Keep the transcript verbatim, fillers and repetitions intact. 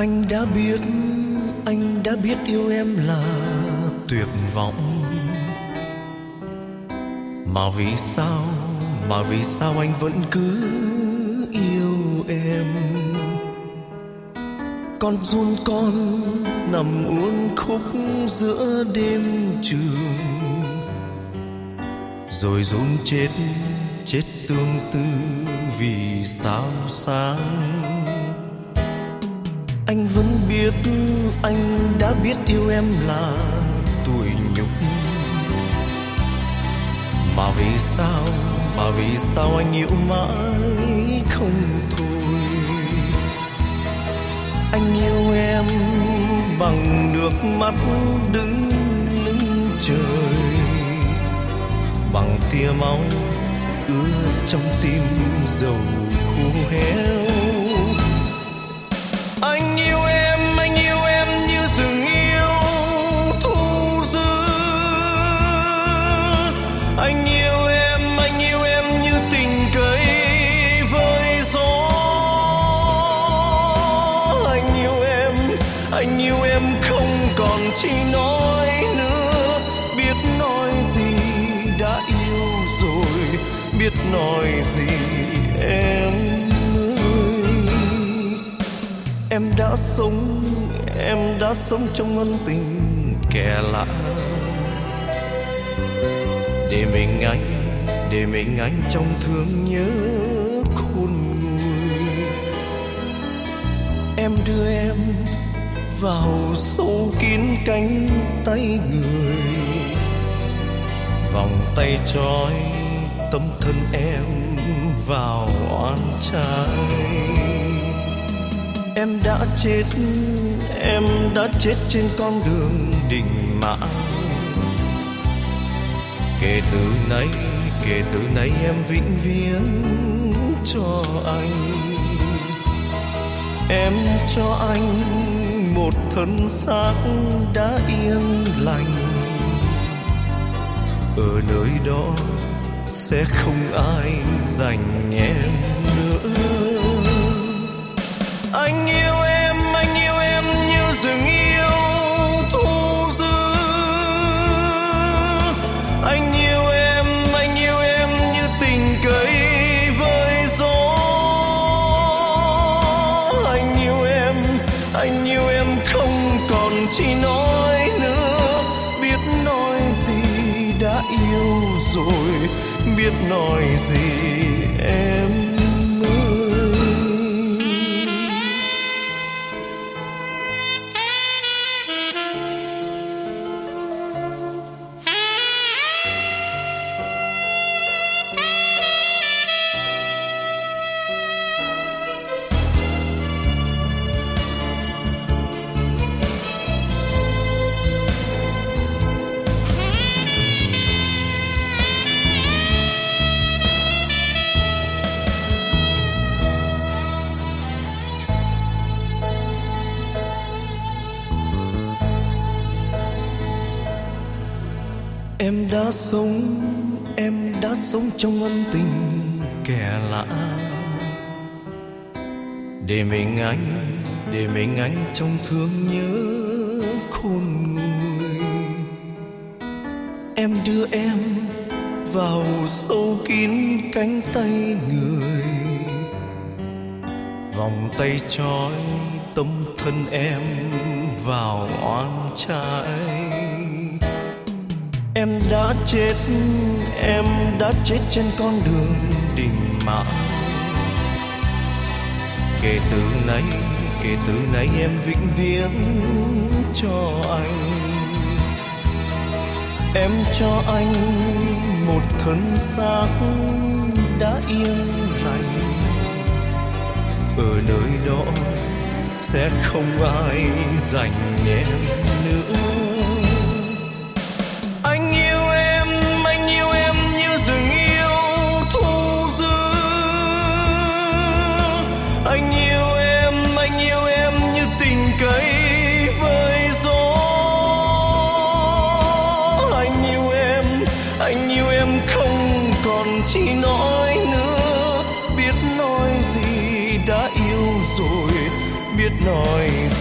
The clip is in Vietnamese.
Anh đã biết, anh đã biết yêu em là tuyệt vọng. Mà vì sao, mà vì sao anh vẫn cứ yêu em? Con run con nằm uốn khúc giữa đêm trường, rồi run chết, chết tương tư vì sao sáng. Anh vẫn biết, anh đã biết yêu em là tủi nhục. Mà vì sao, mà vì sao anh yêu mãi không thôi? Anh yêu em bằng nước mắt đứng lưng trời, bằng tia máu ứa trong tim dầu khô héo. Anh yêu em, anh yêu em như rừng yêu thu dư. Anh yêu em, anh yêu em như tình cây với gió. Anh yêu em, anh yêu em không còn chi nói nữa. Biết nói gì đã yêu rồi, biết nói gì em. Em đã sống, em đã sống trong ân tình kẻ lạ. Để mình anh, để mình anh trong thương nhớ khôn nguôi. Em đưa em vào sâu kín cánh tay người, vòng tay trói tấm thân em vào oan trái. Em đã chết, em đã chết trên con đường định mãn. Kể từ nay, kể từ nay em vĩnh viễn cho anh. Em cho anh một thân xác đã yên lành. Ở nơi đó sẽ không ai giành em nữa. Anh yêu em, anh yêu em như rừng yêu thu dư. Anh yêu em, anh yêu em như tình cây với gió. Anh yêu em, anh yêu em không còn chi nói nữa. Biết nói gì đã yêu rồi, biết nói gì em. Em đã sống, em đã sống trong ân tình kẻ lạ. Để mình anh, để mình anh trong thương nhớ khôn nguôi. Em đưa em vào sâu kín cánh tay người, vòng tay trói tấm thân em vào oan trái. Em đã chết, em đã chết trên con đường định mãn. Kể từ nay, kể từ nay em vĩnh viễn cho anh. Em cho anh một thân xác đã yên lành. Ở nơi đó sẽ không ai giành em nữa. Anh yêu em, anh yêu em như tình cây với gió. Anh yêu em, anh yêu em không còn chi nói nữa. Biết nói gì đã yêu rồi, biết nói